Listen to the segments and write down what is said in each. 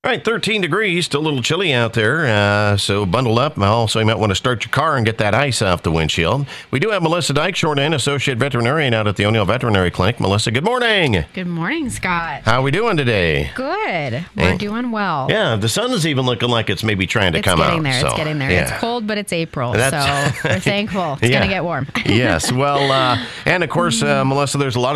All right, 13 degrees, still a little chilly out there, so bundle up. Also, you might want to start your car and get that ice off the windshield. We do have Melissa Dyke, short end associate veterinarian out at the O'Neill Veterinary Clinic. Melissa, good morning. Good morning, Scott. How are we doing today? Good. We're doing well. Yeah, the sun is even looking like it's maybe trying to come out. It's getting there. Yeah. It's cold, but it's April, so we're thankful. It's going to get warm. Yes. Well, and of course, Melissa, there's a lot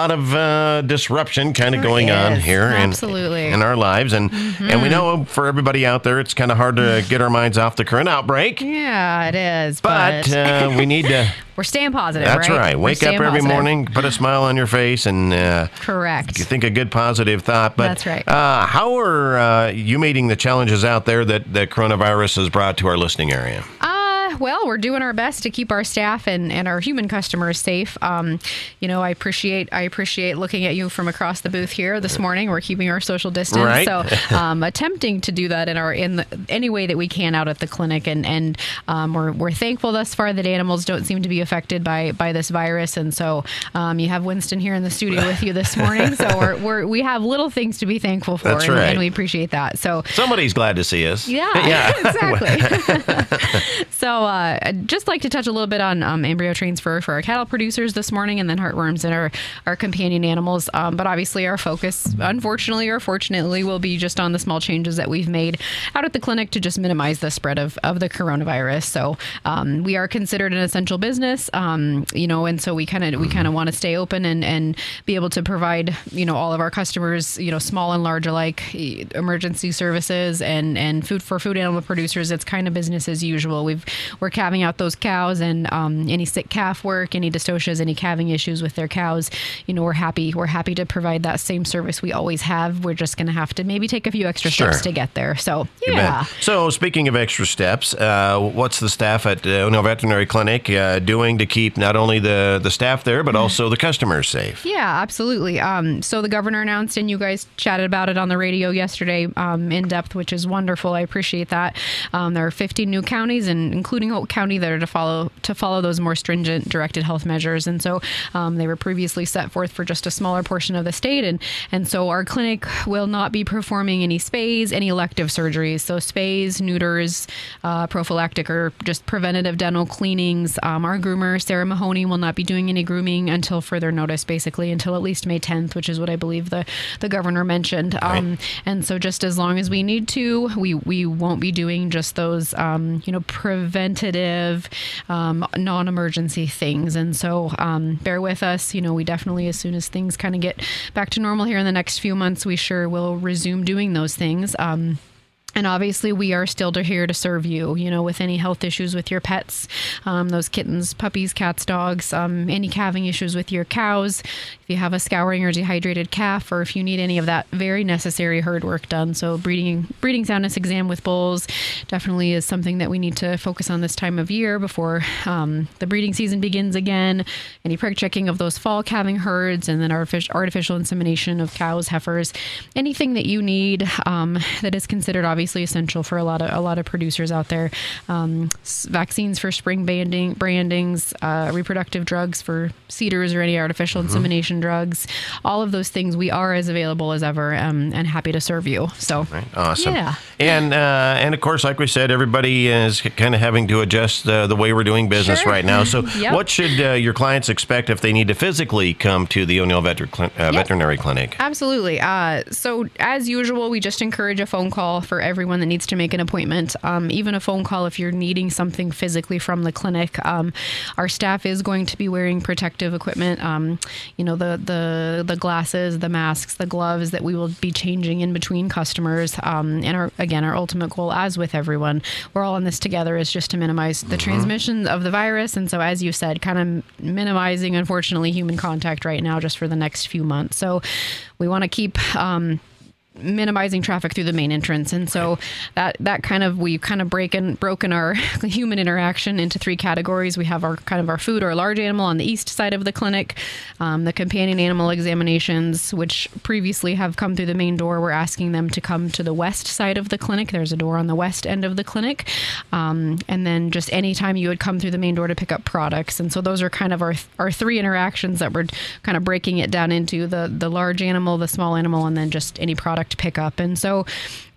of disruption kind of going on here in our lives, and we know for everybody out there, it's kind of hard to get our minds off the current outbreak. Yeah, it is. But we need to. We're staying positive. That's right. Wake up every morning, put a smile on your face, and correct. Think a good positive thought. But that's right. How are you meeting the challenges out there that coronavirus has brought to our listening area? Well, we're doing our best to keep our staff and our human customers safe. I appreciate looking at you from across the booth here this morning. We're keeping our social distance, right. So attempting to do that in any way that we can out at the clinic, and we're thankful thus far that animals don't seem to be affected by this virus, and so you have Winston here in the studio with you this morning. So we have little things to be thankful for, That's right. and we appreciate that. So somebody's glad to see us. Yeah. Exactly. So I'd just like to touch a little bit on embryo transfer for our cattle producers this morning, and then heartworms and our companion animals. But obviously our focus, unfortunately or fortunately, will be just on the small changes that we've made out at the clinic to just minimize the spread of the coronavirus. So we are considered an essential business, and so we kind of want to stay open and be able to provide, all of our customers, small and large alike, emergency services and food animal producers. It's kind of business as usual. We're calving out those cows, and any sick calf work, any dystocias, any calving issues with their cows. We're happy to provide that same service we always have. We're just going to have to maybe take a few extra steps to get there. So yeah. So speaking of extra steps, what's the staff at O'Neill Veterinary Clinic doing to keep not only the staff there but also the customers safe? Yeah, absolutely. So the governor announced, and you guys chatted about it on the radio yesterday in depth, which is wonderful. I appreciate that. There are 15 new counties, and including Hope County, that are to follow those more stringent directed health measures. And so they were previously set forth for just a smaller portion of the state. And so our clinic will not be performing any spays, any elective surgeries. So spays, neuters, prophylactic or just preventative dental cleanings. Our groomer, Sarah Mahoney, will not be doing any grooming until further notice, basically until at least May 10th, which is what I believe the governor mentioned. Right. And so just as long as we need to, we won't be doing just those, preventative, non-emergency things. And so bear with us. We definitely, as soon as things kind of get back to normal here in the next few months, we sure will resume doing those things. And obviously, we are still here to serve you, with any health issues with your pets, those kittens, puppies, cats, dogs, any calving issues with your cows, if you have a scouring or dehydrated calf, or if you need any of that very necessary herd work done. So breeding soundness exam with bulls definitely is something that we need to focus on this time of year before the breeding season begins again. Any preg checking of those fall calving herds, and then artificial insemination of cows, heifers, anything that you need that is considered obviously essential for a lot of producers out there. Vaccines for spring brandings, reproductive drugs for cedars or any artificial insemination drugs. All of those things we are as available as ever, and happy to serve you. So right. Awesome. Yeah. And of course, like we said, everybody is kind of having to adjust the way we're doing business right now. So what should your clients expect if they need to physically come to the O'Neill Veterinary Clinic? Absolutely. So as usual, we just encourage a phone call for everyone that needs to make an appointment, even a phone call if you're needing something physically from the clinic. Our staff is going to be wearing protective equipment, the glasses, the masks, the gloves that we will be changing in between customers. And our ultimate goal, as with everyone, we're all in this together, is just to minimize the transmission of the virus. And so, as you said, kind of minimizing, unfortunately, human contact right now just for the next few months. So we want to keep minimizing traffic through the main entrance. And so we've kind of broken our human interaction into three categories. We have our food or large animal on the east side of the clinic, the companion animal examinations, which previously have come through the main door. We're asking them to come to the west side of the clinic. There's a door on the west end of the clinic. And then just anytime you would come through the main door to pick up products. And so those are kind of our three interactions that we're kind of breaking it down into: the large animal, the small animal, and then just any product pickup. And so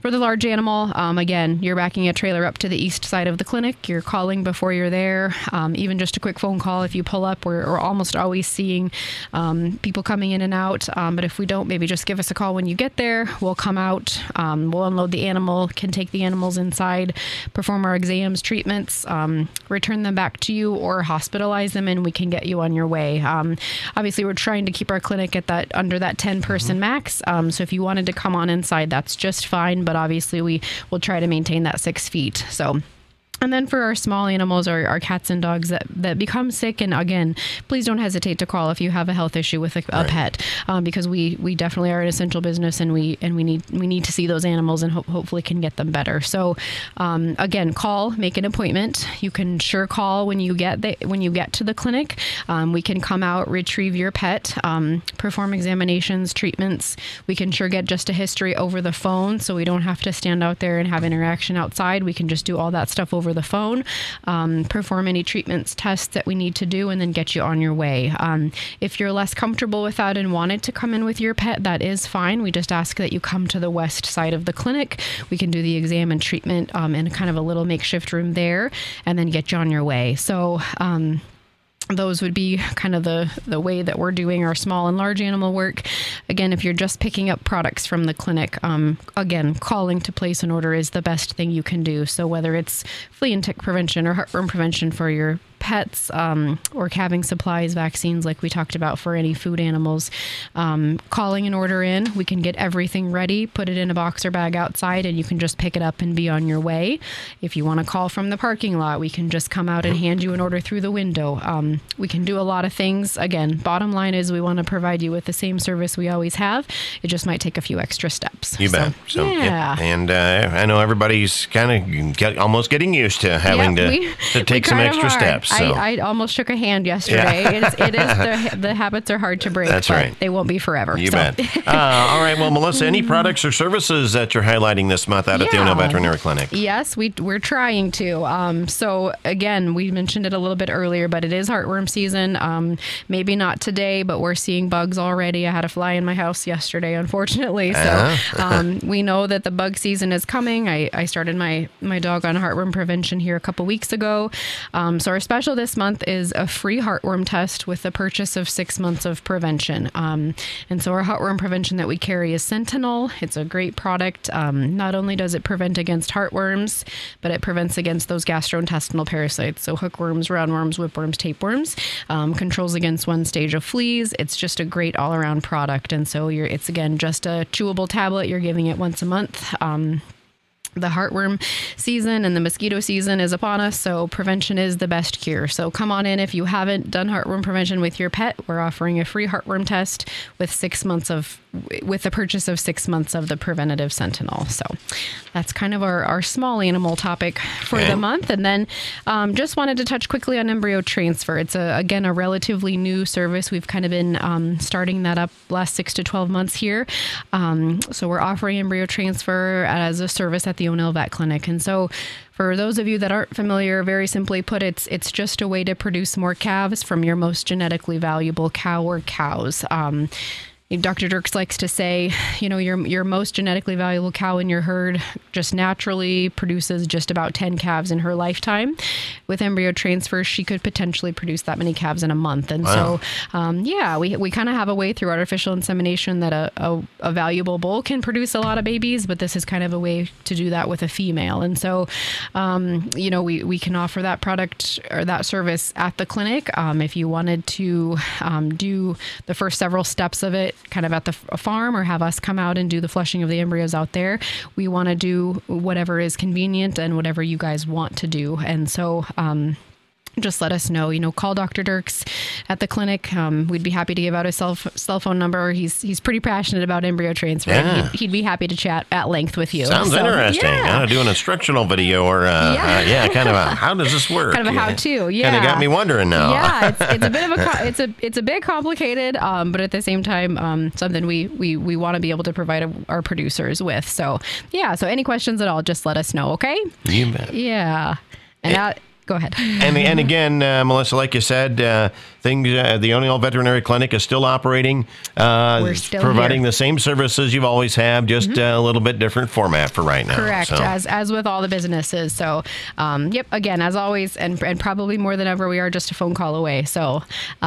For the large animal, again, you're backing a trailer up to the east side of the clinic. You're calling before you're there. Even just a quick phone call if you pull up. We're almost always seeing people coming in and out. But if we don't, maybe just give us a call when you get there. We'll come out. We'll unload the animal, can take the animals inside, perform our exams, treatments, return them back to you, or hospitalize them, and we can get you on your way. Obviously, we're trying to keep our clinic at that under that 10-person max. So if you wanted to come on inside, that's just fine. But obviously we will try to maintain that 6 feet. So. And then for our small animals, our cats and dogs that become sick, and again, please don't hesitate to call if you have a health issue with a pet, because we definitely are an essential business, and we need to see those animals and hopefully can get them better. So again, call, make an appointment. You can sure call when you get to the clinic. We can come out, retrieve your pet, perform examinations, treatments. We can sure get just a history over the phone, so we don't have to stand out there and have interaction outside. We can just do all that stuff over the phone, perform any treatments, tests that we need to do, and then get you on your way. If you're less comfortable with that and wanted to come in with your pet, that is fine. We just ask that you come to the west side of the clinic. We can do the exam and treatment in kind of a little makeshift room there, and then get you on your way. So those would be kind of the way that we're doing our small and large animal work. Again, if you're just picking up products from the clinic, again, calling to place an order is the best thing you can do. So whether it's flea and tick prevention or heartworm prevention for your pets, or calving supplies, vaccines like we talked about for any food animals, calling an order in, we can get everything ready, put it in a box or bag outside, and you can just pick it up and be on your way. If you want to call from the parking lot, we can just come out and hand you an order through the window. We can do a lot of things. Again, bottom line is we want to provide you with the same service we always have. It just might take a few extra steps. You bet. So, yeah. Yep. And I know everybody's kind of almost getting used to having to take some extra steps. So. I almost shook a hand yesterday. Yeah. It is the habits are hard to break. That's right. They won't be forever. You bet. All right. Well, Melissa, any products or services that you're highlighting this month out at the O'Neill Veterinary Clinic? Yes, we're trying to. So again, we mentioned it a little bit earlier, but it is heartworm season. Maybe not today, but we're seeing bugs already. I had a fly in my house yesterday, unfortunately. So we know that the bug season is coming. I started my dog on heartworm prevention here a couple weeks ago. So our special this month is a free heartworm test with the purchase of 6 months of prevention. And so our heartworm prevention that we carry is Sentinel. It's a great product. Not only does it prevent against heartworms, but it prevents against those gastrointestinal parasites. So hookworms, roundworms, whipworms, tapeworms. Controls against one stage of fleas. It's just a great all-around product. And so it's again just a chewable tablet. You're giving it once a month. The heartworm season and the mosquito season is upon us, so prevention is the best cure. So come on in if you haven't done heartworm prevention with your pet. We're offering a free heartworm test with the purchase of 6 months of the preventative Sentinel. So that's kind of our small animal topic for the month. And then just wanted to touch quickly on embryo transfer. It's again a relatively new service. We've kind of been starting that up last 6 to 12 months here. So we're offering embryo transfer as a service at the O'Neill Vet Clinic. And so for those of you that aren't familiar, very simply put, it's just a way to produce more calves from your most genetically valuable cow or cows. Dr. Dirks likes to say, your most genetically valuable cow in your herd just naturally produces just about 10 calves in her lifetime. With embryo transfer, she could potentially produce that many calves in a month. And so, we kind of have a way through artificial insemination that a valuable bull can produce a lot of babies, but this is kind of a way to do that with a female. And so, we can offer that product or that service at the clinic. If you wanted to do the first several steps of it, kind of at the farm, or have us come out and do the flushing of the embryos out there. We want to do whatever is convenient and whatever you guys want to do. And so, just let us know, call Dr. Dirks at the clinic. We'd be happy to give out his cell phone number. He's pretty passionate about embryo transfer. Yeah. He'd be happy to chat at length with you. Sounds interesting. Yeah. Do an instructional video or, kind of how does this work? Kind of a how-to, yeah. Kind of got me wondering now. Yeah, it's a bit of it's a bit complicated, but at the same time, something we want to be able to provide our producers with. So, so any questions at all, just let us know, okay? You bet. Yeah. And Go ahead. And again, Melissa, like you said, the O'Neill Veterinary Clinic is still operating. We're still providing here. the same services you've always have, just a little bit different format for right now. Correct, So. as with all the businesses. So, yep, again, as always, and probably more than ever, we are just a phone call away. So,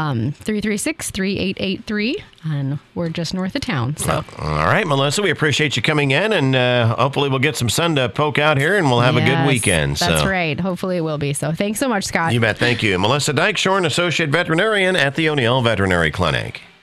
336-3883, and we're just north of town. So, All right, Melissa, we appreciate you coming in, and hopefully we'll get some sun to poke out here, and we'll have a good weekend. That's right. Hopefully it will be. So, thanks so much, Scott. You bet. Thank you. Melissa Dyke, Shorn Associate Veterinarian at the O'Neill Veterinary Clinic.